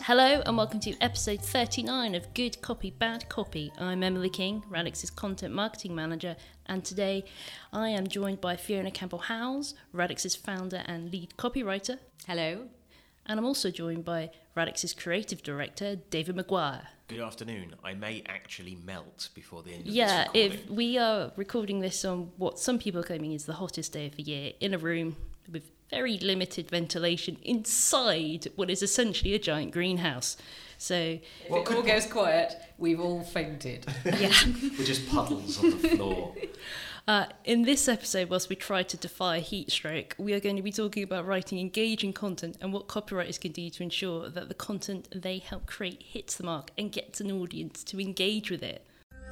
Hello and welcome to episode 39 of Good Copy, Bad Copy. I'm Emily King, Radix's Content Marketing Manager, and today I am joined by Fiona Campbell-Howes, Radix's founder and lead copywriter. Hello. And I'm also joined by Radix's Creative Director, David Maguire. Good afternoon. I may actually melt before the end of this recording. If we are recording this on what some people are claiming is the hottest day of the year, in a room with very limited ventilation inside what is essentially a giant greenhouse. So If it all goes quiet, we've all fainted. yeah. We're just puddles on the floor. In this episode, whilst we try to defy heat stroke, we are going to be talking about writing engaging content and what copywriters can do to ensure that the content they help create hits the mark and gets an audience to engage with it.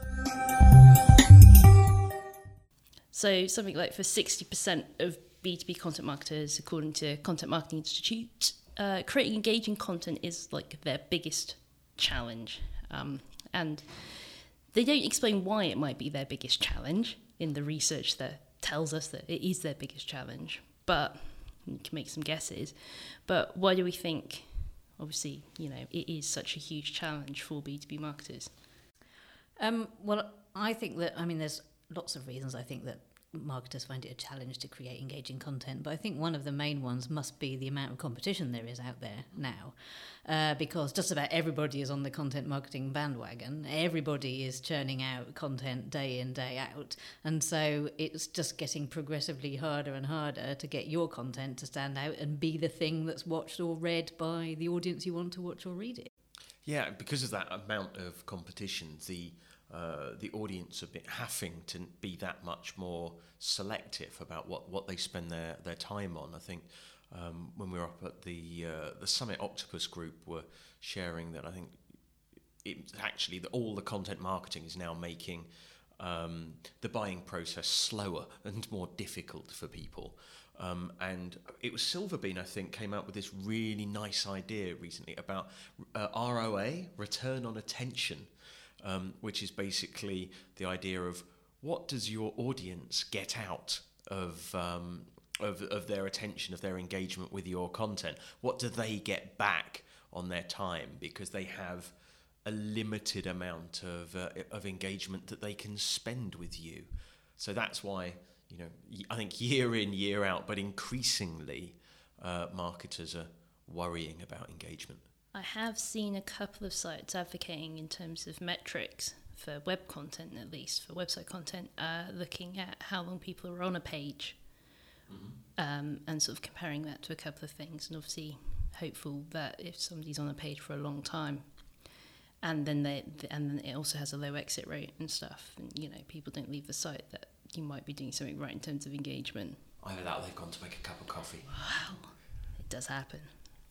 So something like for 60% of B2B content marketers, according to Content Marketing Institute, creating engaging content is like their biggest challenge. And they don't explain why it might be their biggest challenge in the research that tells us that it is their biggest challenge. But you can make some guesses. But why do we think, obviously, it is such a huge challenge for B2B marketers? Well, I think that, there's lots of reasons I think that marketers find it a challenge to create engaging content, but I think one of the main ones must be the amount of competition there is out there now, because just about everybody is on the content marketing bandwagon. Everybody is churning out content day in, day out, and so it's just getting progressively harder and harder to get your content to stand out and be the thing that's watched or read by the audience you want to watch or read it. Yeah, because of that amount of competition, the audience are having to be that much more selective about what they spend their time on. I think when we were up at the Summit Octopus Group were sharing that I think it's actually that all the content marketing is now making the buying process slower and more difficult for people. And it was Silverbean, I think, came out with this really nice idea recently about ROA, return on attention, which is basically the idea of what does your audience get out of their attention, of their engagement with your content? What do they get back on their time? Because they have a limited amount of engagement that they can spend with you. So that's why, I think year in, year out, but increasingly marketers are worrying about engagement. I have seen a couple of sites advocating in terms of metrics for web content, at least for website content, looking at how long people are on a page, and sort of comparing that to a couple of things, and obviously hopeful that if somebody's on a page for a long time, and then it also has a low exit rate and stuff, and people don't leave the site, that you might be doing something right in terms of engagement. Either that or they've gone to make a cup of coffee. Wow, it does happen.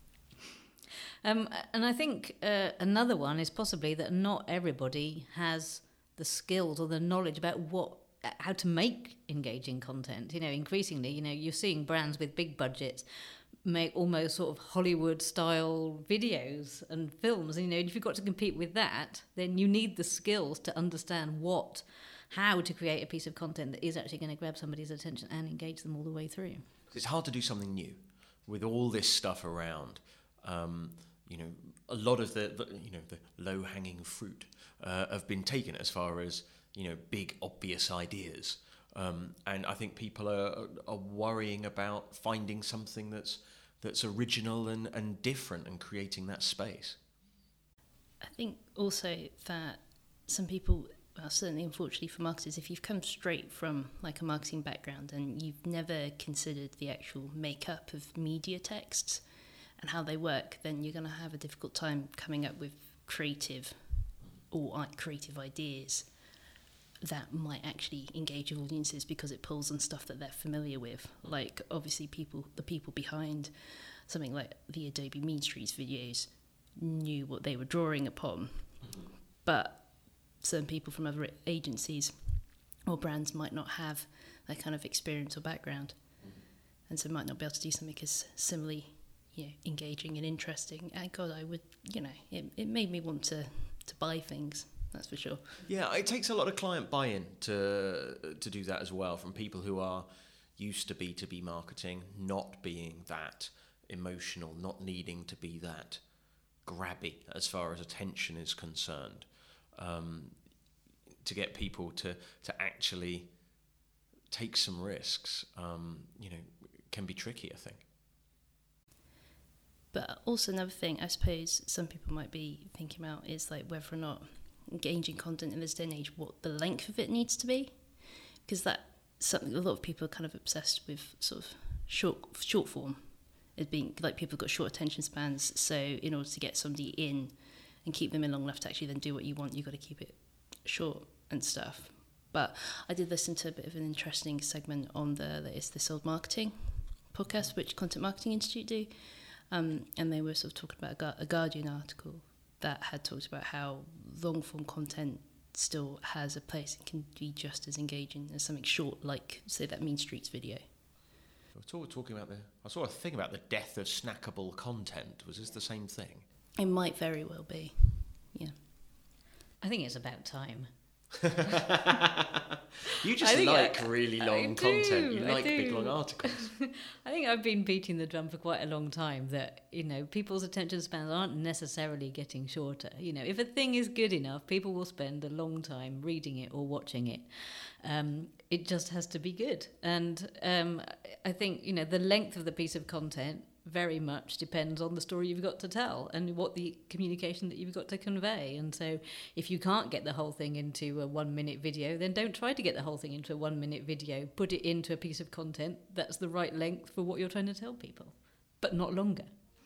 And I think another one is possibly that not everybody has the skills or the knowledge about how to make engaging content. Increasingly, you're seeing brands with big budgets make almost sort of Hollywood-style videos and films. And, if you've got to compete with that, then you need the skills to understand how to create a piece of content that is actually going to grab somebody's attention and engage them all the way through. It's hard to do something new with all this stuff around. A lot of the low-hanging fruit have been taken as far as, big, obvious ideas. And I think people are worrying about finding something that's original and different and creating that space. I think also that some people, well, certainly unfortunately for marketers, if you've come straight from like a marketing background and you've never considered the actual makeup of media texts and how they work, then you're going to have a difficult time coming up with creative ideas that might actually engage with audiences because it pulls on stuff that they're familiar with. Like, obviously, the people behind something like the Adobe Mean Streets videos knew what they were drawing upon, but certain people from other agencies or brands might not have that kind of experience or background, and so might not be able to do something as similarly engaging and interesting. And God, I would, it made me want to buy things, that's for sure. Yeah, it takes a lot of client buy-in to do that as well, from people who are used to B2B marketing, not being that emotional, not needing to be that grabby as far as attention is concerned. To get people to actually take some risks, can be tricky, I think. But also another thing, I suppose some people might be thinking about is like whether or not engaging content in this day and age, what the length of it needs to be, because that's something a lot of people are kind of obsessed with, sort of short form, as being like people have got short attention spans. So in order to get somebody in and keep them in long enough to actually then do what you want, you've got to keep it short and stuff. But I did listen to a bit of an interesting segment on it's This Old Marketing podcast, which Content Marketing Institute do. And they were sort of talking about a Guardian article that had talked about how long-form content still has a place and can be just as engaging as something short, like, say, that Mean Streets video. I saw a thing about the death of snackable content. Was this the same thing? It might very well be, yeah. I think it's about time. You just like really long content. You like big long articles. I think I've been beating the drum for quite a long time that, people's attention spans aren't necessarily getting shorter. If a thing is good enough, people will spend a long time reading it or watching it. It just has to be good. And I think, the length of the piece of content very much depends on the story you've got to tell and what the communication that you've got to convey. And so if you can't get the whole thing into a 1 minute video, then don't try to get the whole thing into a 1 minute video. Put it into a piece of content that's the right length for what you're trying to tell people, but not longer.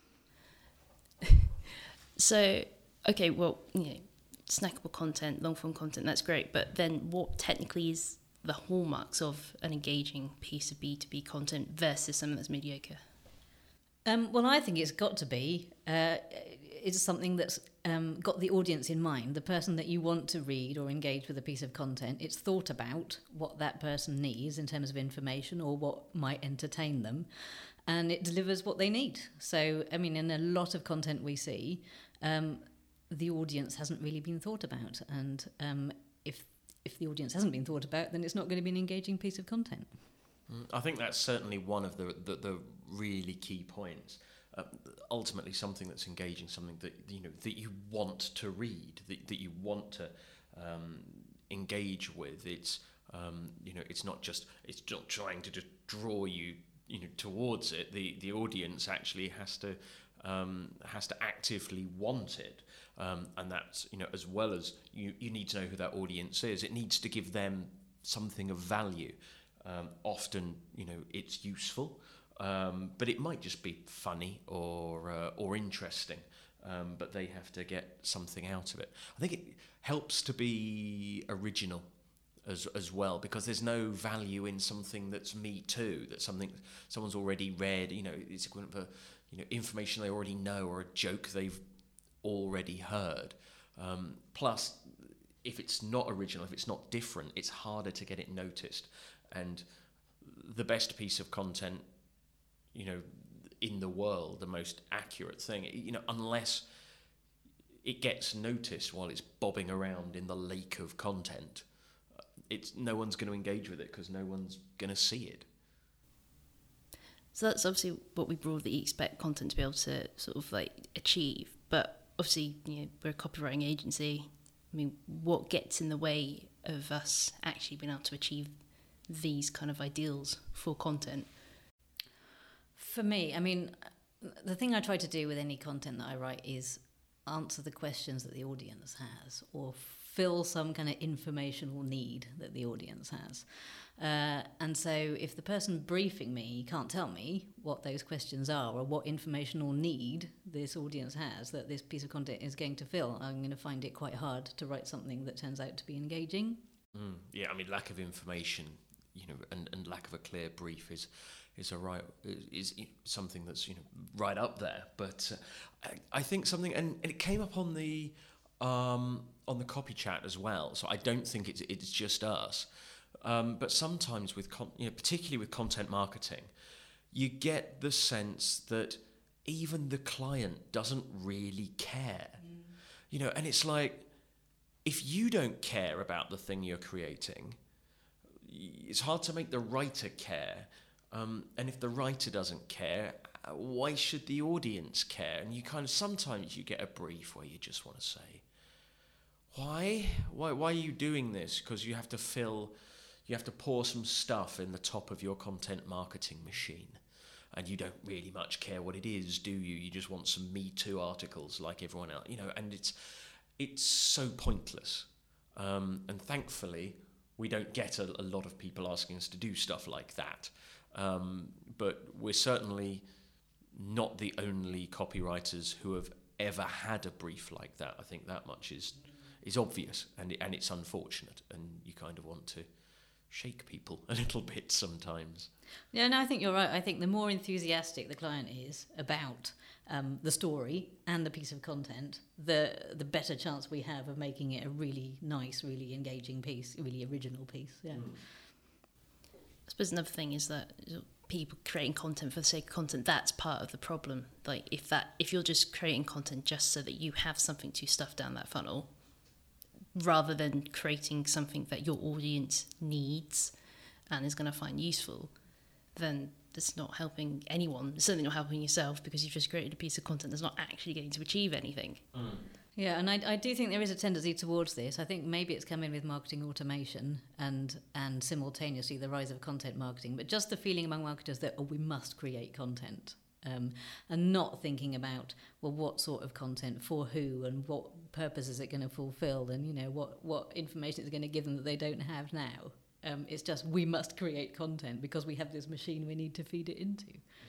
So, okay, well, snackable content, long form content, that's great. But then what technically is the hallmarks of an engaging piece of B2B content versus something that's mediocre? Well, I think it's got to be it's something that's got the audience in mind, the person that you want to read or engage with a piece of content. It's thought about what that person needs in terms of information or what might entertain them, and it delivers what they need. So, in a lot of content we see, the audience hasn't really been thought about, and if the audience hasn't been thought about, then it's not going to be an engaging piece of content. I think that's certainly one of the really key points. Ultimately, something that's engaging, something that that you want to read, that you want to engage with. It's it's not trying to just draw you towards it. The audience actually has to actively want it, and that's as well as you need to know who that audience is. It needs to give them something of value. Often, it's useful, but it might just be funny or interesting. But they have to get something out of it. I think it helps to be original as well, because there's no value in something that's Me Too, that's something someone's already read. It's equivalent for information they already know or a joke they've already heard. Plus, if it's not original, if it's not different, it's harder to get it noticed. And the best piece of content, in the world, the most accurate thing, unless it gets noticed while it's bobbing around in the lake of content, no one's going to engage with it because no one's going to see it. So that's obviously what we broadly expect content to be able to sort of achieve. But obviously, we're a copywriting agency. What gets in the way of us actually being able to achieve these kind of ideals for content? For me, the thing I try to do with any content that I write is answer the questions that the audience has, or fill some kind of informational need that the audience has. And so if the person briefing me can't tell me what those questions are or what informational need this audience has that this piece of content is going to fill, I'm going to find it quite hard to write something that turns out to be engaging. Yeah, lack of information, and lack of a clear brief is something that's right up there. But I think something, and it came up on the copy chat as well. So I don't think it's just us. But sometimes with particularly with content marketing, you get the sense that even the client doesn't really care. And it's like, if you don't care about the thing you're creating, it's hard to make the writer care. And if the writer doesn't care, why should the audience care? And you kind of, sometimes you get a brief where you just want to say, why are you doing this? Because you have to pour some stuff in the top of your content marketing machine, and you don't really much care what it is, do you? You just want some Me Too articles like everyone else, and it's so pointless. And thankfully, we don't get a lot of people asking us to do stuff like that. But we're certainly not the only copywriters who have ever had a brief like that. I think that much is obvious, and it's unfortunate, and you kind of want to shake people a little bit sometimes. Yeah, no, I think you're right. I think the more enthusiastic the client is about the story and the piece of content, the better chance we have of making it a really nice, really engaging piece, really original piece. Yeah. I suppose another thing is that people creating content for the sake of content, that's part of the problem. Like if you're just creating content just so that you have something to stuff down that funnel, rather than creating something that your audience needs and is going to find useful, then it's not helping anyone. It's certainly not helping yourself, because you've just created a piece of content that's not actually going to achieve anything. Yeah, and I do think there is a tendency towards this. I think maybe it's come in with marketing automation and simultaneously the rise of content marketing, but just the feeling among marketers that, we must create content. And not thinking about, well, what sort of content for who and what purpose is it going to fulfill, and what information is it going to give them that they don't have now. It's just, we must create content because we have this machine we need to feed it into.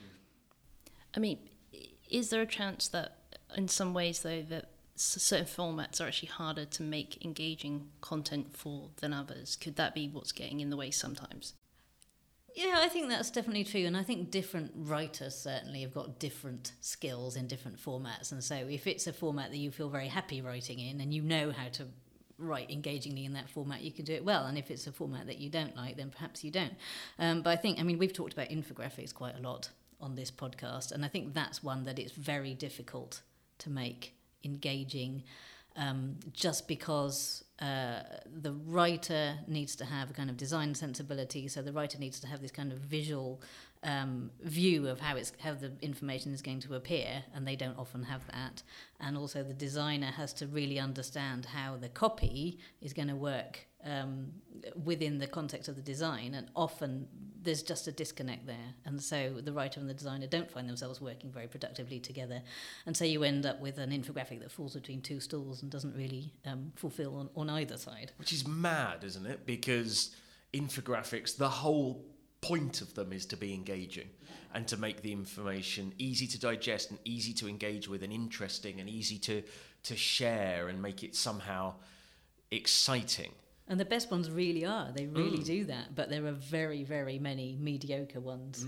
I mean, is there a chance that in some ways, though, that certain formats are actually harder to make engaging content for than others? Could that be what's getting in the way sometimes? Yeah, I think that's definitely true, and I think different writers certainly have got different skills in different formats, and so if it's a format that you feel very happy writing in and you know how to write engagingly in that format, you can do it well, and if it's a format that you don't like, then perhaps you don't. But I think, we've talked about infographics quite a lot on this podcast, and I think that's one that it's very difficult to make engaging, just because the writer needs to have a kind of design sensibility. So the writer needs to have this kind of visual view of how the information is going to appear, and they don't often have that. And also the designer has to really understand how the copy is going to work within the context of the design, and often there's just a disconnect there, and so the writer and the designer don't find themselves working very productively together, and so you end up with an infographic that falls between two stools and doesn't really fulfill on either side. Which is mad, isn't it? Because infographics, the whole point of them is to be engaging and to make the information easy to digest and easy to engage with and interesting and easy to share and make it somehow exciting. And the best ones really are. They really do that. But there are very, very many mediocre ones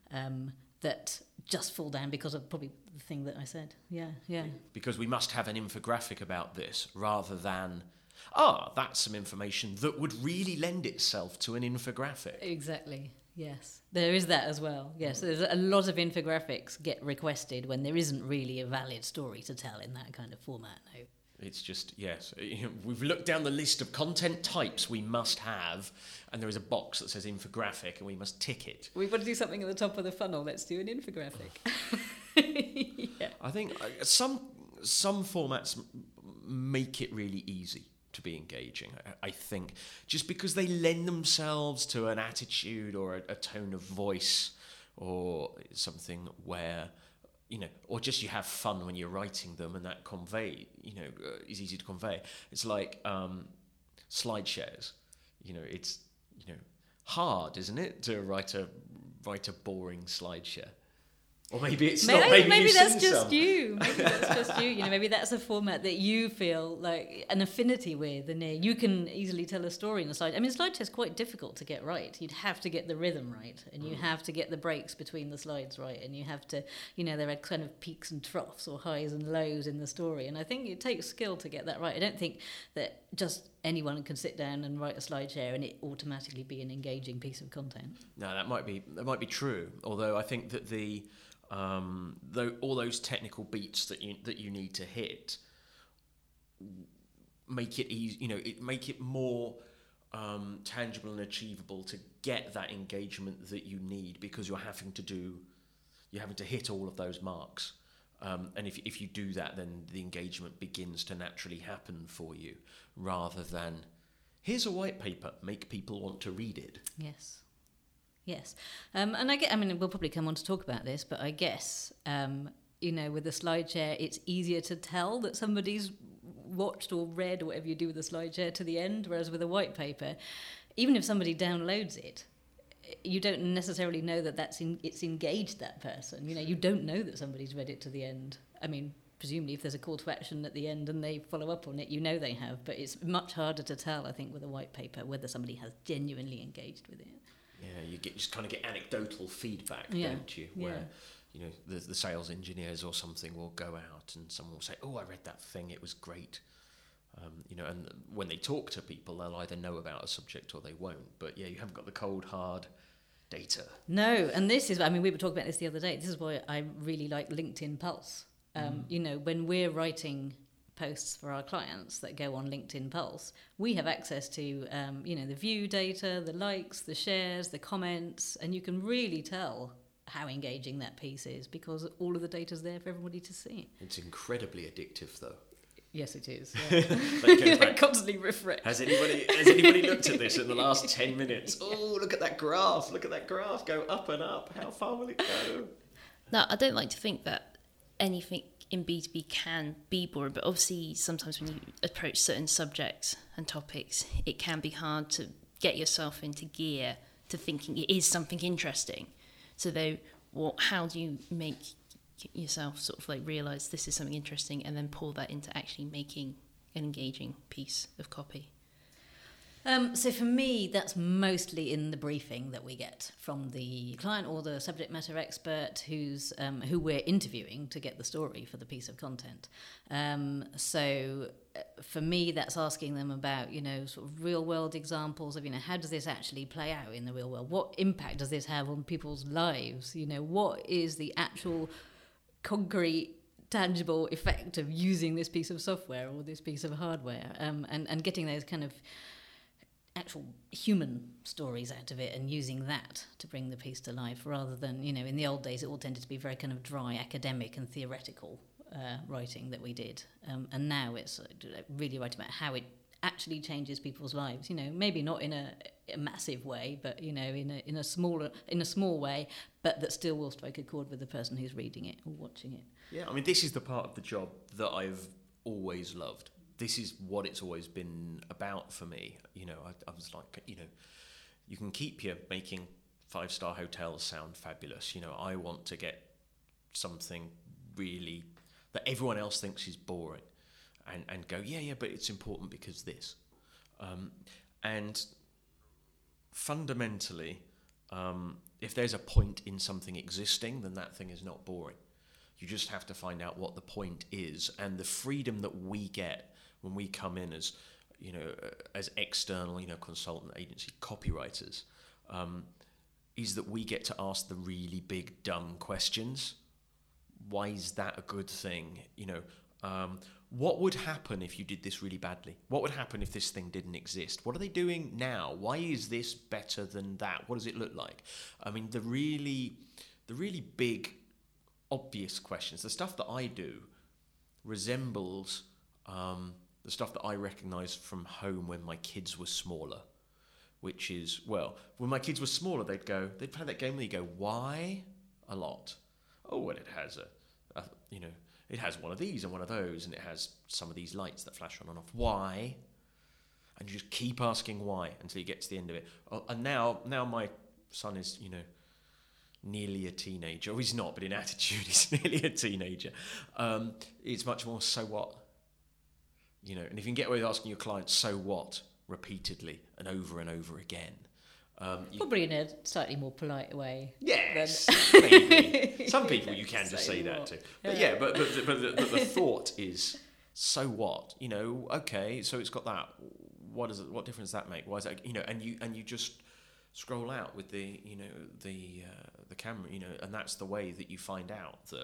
that just fall down because of probably the thing that I said. Yeah. Because we must have an infographic about this rather than, that's some information that would really lend itself to an infographic. Exactly. Yes. There is that as well. Yes. There's a lot of infographics get requested when there isn't really a valid story to tell in that kind of format. No. It's just, yes, we've looked down the list of content types we must have, and there is a box that says infographic, and we must tick it. We've got to do something at the top of the funnel. Let's do an infographic. Yeah. I think some formats make it really easy to be engaging, I think, just because they lend themselves to an attitude or a tone of voice or something where, or just you have fun when you're writing them, and that is easy to convey. It's like slide shares. It's hard, isn't it, to write a boring slide share? Or maybe it's not. Maybe that's just you. Maybe that's just you. Maybe that's a format that you feel like an affinity with, and you can easily tell a story in a slide. Slideshare is quite difficult to get right. You'd have to get the rhythm right, and you have to get the breaks between the slides right, and you have to, there are kind of peaks and troughs or highs and lows in the story, and I think it takes skill to get that right. I don't think that just anyone can sit down and write a slideshare and it automatically be an engaging piece of content. No, that might be true. Although I think that all those technical beats that you need to hit make it easy. Make it more tangible and achievable to get that engagement that you need, because you're having to do You're having to hit all of those marks. And if you do that, then the engagement begins to naturally happen for you, rather than, here's a white paper, make people want to read it. Yes. And I mean, we'll probably come on to talk about this, but I guess, with the SlideShare, it's easier to tell that somebody's watched or read or whatever you do with the SlideShare to the end, whereas with a white paper, even if somebody downloads it, you don't necessarily know that it's engaged that person. You don't know that somebody's read it to the end. I mean, presumably if there's a call to action at the end and they follow up on it, they have. But it's much harder to tell, I think, with a white paper whether somebody has genuinely engaged with it. Yeah, you just kind of get anecdotal feedback, don't you? Where, the sales engineers or something will go out and someone will say, oh, I read that thing, it was great. And when they talk to people, they'll either know about a subject or they won't. But you haven't got the cold, hard data. No, and this is, we were talking about this the other day. This is why I really like LinkedIn Pulse. When we're writing posts for our clients that go on LinkedIn Pulse, we have access to, the view data, the likes, the shares, the comments, and you can really tell how engaging that piece is because all of the data's there for everybody to see. It's incredibly addictive, though. Yes, it is. They constantly refresh. Has anybody looked at this in the last 10 minutes? Oh, look at that graph. Look at that graph go up and up. How far will it go? Now, I don't like to think that anything in B2B can be boring, but obviously sometimes when you approach certain subjects and topics, it can be hard to get yourself into gear to thinking it is something interesting. So how do you make yourself sort of like realise this is something interesting and then pull that into actually making an engaging piece of copy? So for me, that's mostly in the briefing that we get from the client or the subject matter expert who we're interviewing to get the story for the piece of content. So for me, that's asking them about, sort of real world examples of, how does this actually play out in the real world? What impact does this have on people's lives? What is the actual concrete, tangible effect of using this piece of software or this piece of hardware, and getting those kind of actual human stories out of it and using that to bring the piece to life, rather than, in the old days it all tended to be very kind of dry academic and theoretical writing that we did, and now it's really writing about how it actually changes people's lives, maybe not in a massive way, but in a small way, but that still will strike a chord with the person who's reading it or watching it. Yeah, I mean, this is the part of the job that I've always loved. This is what it's always been about for me. I was like, you can keep your making 5-star hotels sound fabulous. I want to get something really that everyone else thinks is boring and go, yeah, but it's important because this. And fundamentally, if there's a point in something existing, then that thing is not boring. You just have to find out what the point is, and the freedom that we get when we come in as, as external, consultant agency copywriters, is that we get to ask the really big, dumb questions. Why is that a good thing? What would happen if you did this really badly? What would happen if this thing didn't exist? What are they doing now? Why is this better than that? What does it look like? I mean, the really big, obvious questions, the stuff that I do resembles the stuff that I recognise from home when my kids were smaller, which is, when my kids were smaller, they'd play that game where you go, why? A lot. Oh, well, it has it has one of these and one of those, and it has some of these lights that flash on and off. Why? And you just keep asking why until you get to the end of it. And now my son is, nearly a teenager. Oh, he's not, but in attitude, he's nearly a teenager. It's much more, so what? And if you can get away with asking your clients, so what, repeatedly and over again. Probably in a slightly more polite way. Yes, maybe. Some people you can just say that to. But but the thought is, so what? Okay, so it's got that. What difference does that make? Why is that? And you just scroll out with the camera, and that's the way that you find out that,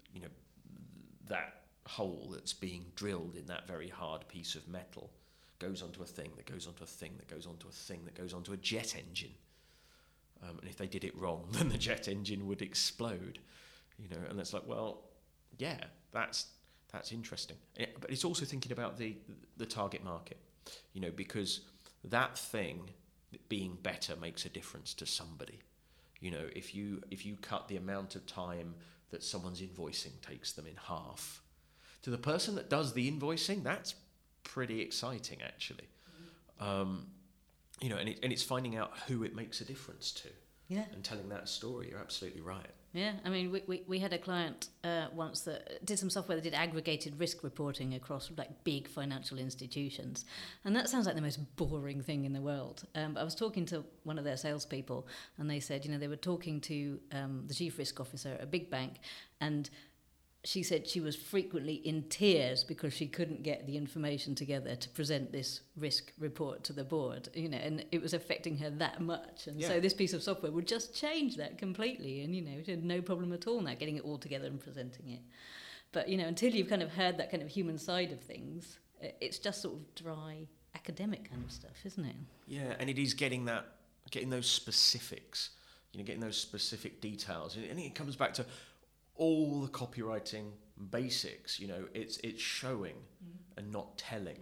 that hole that's being drilled in that very hard piece of metal goes onto a thing that goes onto a thing that goes onto a thing that goes onto a jet engine. And if they did it wrong, then the jet engine would explode. and it's like, well, yeah, that's interesting. But it's also thinking about the target market, because that thing being better makes a difference to somebody. If you cut the amount of time that someone's invoicing takes them in half, to the person that does the invoicing, that's pretty exciting, actually. And it's finding out who it makes a difference to. Yeah. And telling that story. You're absolutely right. Yeah, I mean, we had a client once that did some software that did aggregated risk reporting across like big financial institutions, and that sounds like the most boring thing in the world. But I was talking to one of their salespeople, and they said, they were talking to the chief risk officer at a big bank, and she said she was frequently in tears because she couldn't get the information together to present this risk report to the board, and it was affecting her that much. And so this piece of software would just change that completely. And, she had no problem at all now getting it all together and presenting it. But, until you've kind of heard that kind of human side of things, it's just sort of dry academic kind of stuff, isn't it? Yeah, and it is getting those specifics, getting those specific details. And it comes back to all the copywriting basics. It's showing and not telling.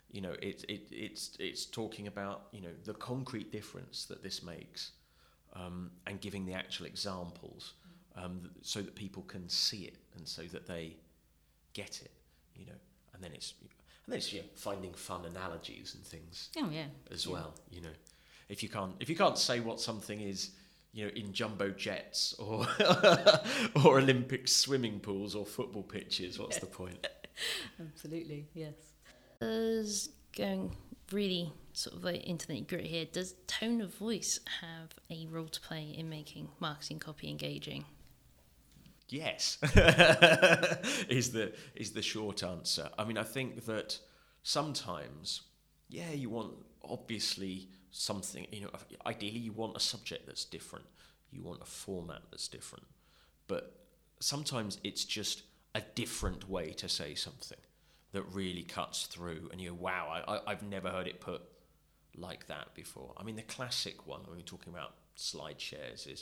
It's talking about the concrete difference that this makes, and giving the actual examples, so that people can see it and so that they get it. And then it's finding fun analogies and things. Oh yeah. As well. If you can't say what something is, in jumbo jets or or Olympic swimming pools or football pitches, what's the point? Absolutely, yes. Does, going really sort of like into the nitty-gritty here, does tone of voice have a role to play in making marketing copy engaging? Yes, is the short answer. I mean, I think that sometimes, you want, obviously, something, ideally you want a subject that's different, you want a format that's different, but sometimes it's just a different way to say something that really cuts through, and wow, I've never heard it put like that before. I mean, the classic one when we're talking about slide shares is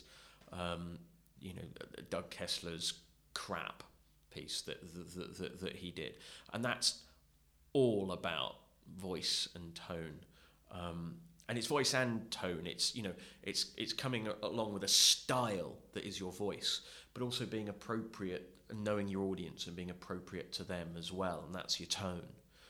Doug Kessler's crap piece that he did, and that's all about voice and tone. And it's voice and tone. It's coming along with a style that is your voice, but also being appropriate and knowing your audience and being appropriate to them as well, and that's your tone.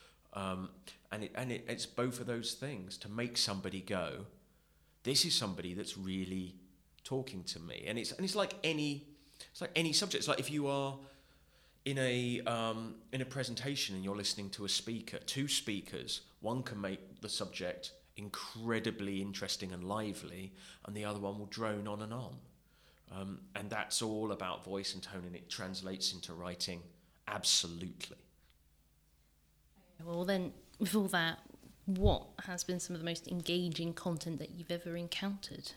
It's both of those things to make somebody go, this is somebody that's really talking to me. And it's like any subject. It's like if you are in a presentation and you're listening to a speaker, two speakers, one can make the subject incredibly interesting and lively, and the other one will drone on and on. And that's all about voice and tone, and it translates into writing absolutely. Well then, with all that, what has been some of the most engaging content that you've ever encountered?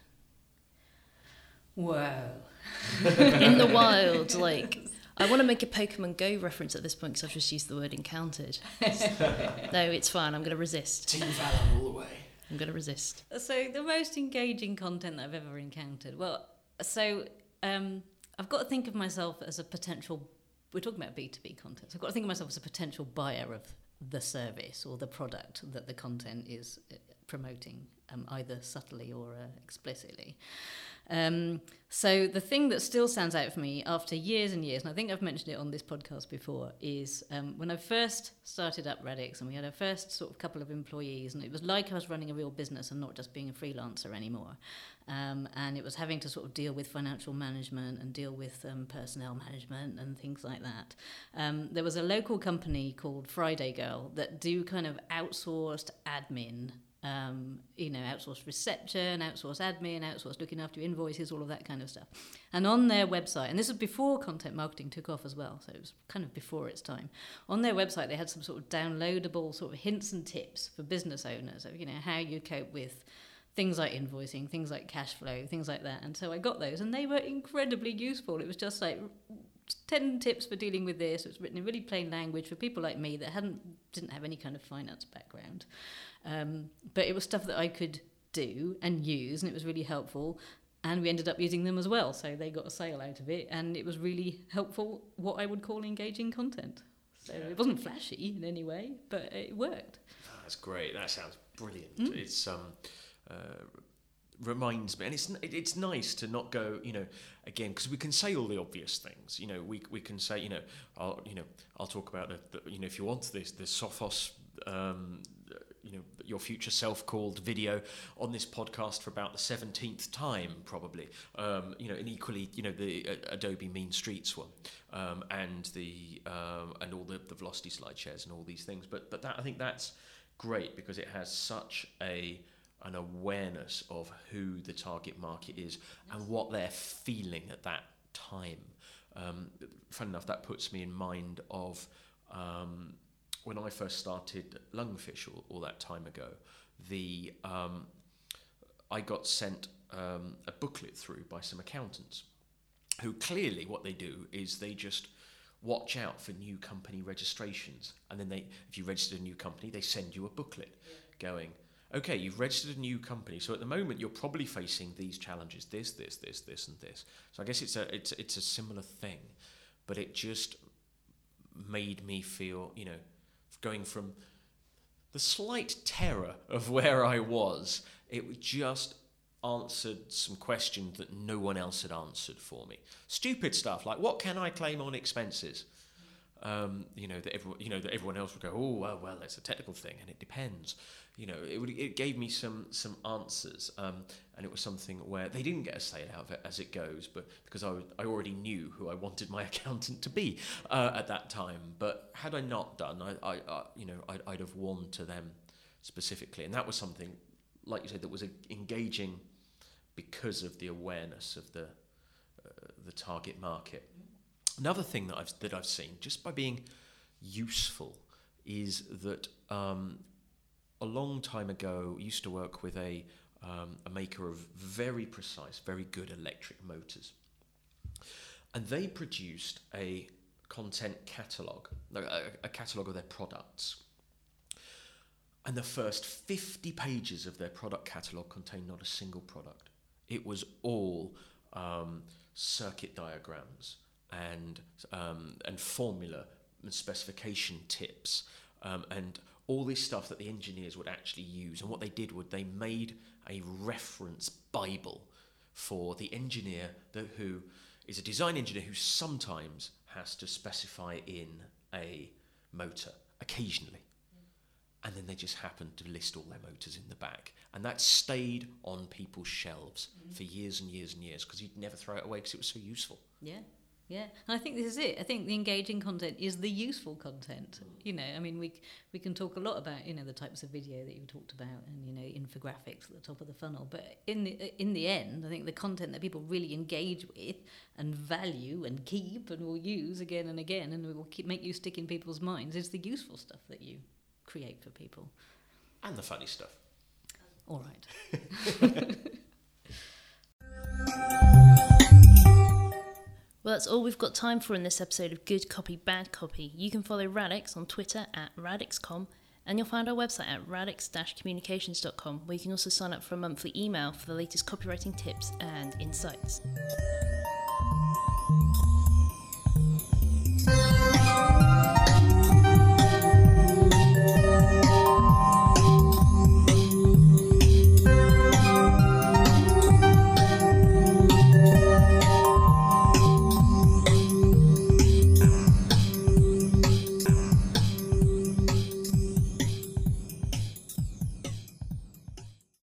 Wow. In the wild, I want to make a Pokemon Go reference at this point because I've just used the word encountered. No, it's fine. I'm going to resist. Team Valor all the way. I'm going to resist. So the most engaging content that I've ever encountered. Well, I've got to think of myself as a potential. We're talking about B2B content. So I've got to think of myself as a potential buyer of the service or the product that the content is promoting, either subtly or explicitly. So the thing that still stands out for me after years and years, and I think I've mentioned it on this podcast before, is when I first started up Radix and we had our first sort of couple of employees, and it was like I was running a real business and not just being a freelancer anymore. And it was having to sort of deal with financial management and deal with personnel management and things like that. There was a local company called Friday Girl that do kind of outsourced admin, outsourced reception, outsourced admin, outsourced looking after your invoices, all of that kind of stuff. And on their website, and this was before content marketing took off as well, so it was kind of before its time. On their website, they had some sort of downloadable sort of hints and tips for business owners of, how you cope with things like invoicing, things like cash flow, things like that. And so I got those, and they were incredibly useful. It was just like 10 tips for dealing with this. It was written in really plain language for people like me that didn't have any kind of finance background. But it was stuff that I could do and use, and it was really helpful. And we ended up using them as well, so they got a sale out of it, and it was really helpful, what I would call engaging content. So it wasn't flashy in any way, but it worked. That's great. That sounds brilliant. It's reminds me, and it's nice to not go, again, because we can say all the obvious things. We can say, I'll talk about the if you want the Sophos, your future self called video on this podcast for about the 17th time, probably. And equally, the Adobe Mean Streets one, and the and all the Velocity slide shares and all these things. But that, I think that's great because it has such an awareness of who the target market is and what they're feeling at that time. Funny enough, that puts me in mind of when I first started Lungfish all that time ago. I got sent a booklet through by some accountants who clearly what they do is they just watch out for new company registrations, and then if you register a new company, they send you a booklet going, okay, you've registered a new company, so at the moment you're probably facing these challenges, this, and this. So I guess it's a similar thing, but it just made me feel, going from the slight terror of where I was, it just answered some questions that no one else had answered for me. Stupid stuff like, what can I claim on expenses? That everyone else would go, oh well, that's a technical thing, and it depends. It gave me some answers, and it was something where they didn't get a say out of it as it goes, but because I already knew who I wanted my accountant to be at that time. But had I not done, I'd have warmed to them specifically, and that was something, like you said, that was engaging because of the awareness of the target market. Another thing that I've seen, just by being useful, is that a long time ago, I used to work with a maker of very precise, very good electric motors. And they produced a content catalogue, a catalogue of their products. And the first 50 pages of their product catalogue contained not a single product. It was all circuit diagrams and formula and specification tips, and all this stuff that the engineers would actually use. And what they did was they made a reference Bible for the engineer who is a design engineer who sometimes has to specify in a motor occasionally. And then they just happened to list all their motors in the back. And that stayed on people's shelves for years and years and years, because you'd never throw it away because it was so useful. Yeah. And I think this is it. I think the engaging content is the useful content. We can talk a lot about, the types of video that you talked about and, infographics at the top of the funnel. But in the end, I think the content that people really engage with and value and keep and will use again and again and will make you stick in people's minds is the useful stuff that you create for people. And the funny stuff. All right. Well, that's all we've got time for in this episode of Good Copy, Bad Copy. You can follow Radix on Twitter at radixcom, and you'll find our website at radix-communications.com, where you can also sign up for a monthly email for the latest copywriting tips and insights.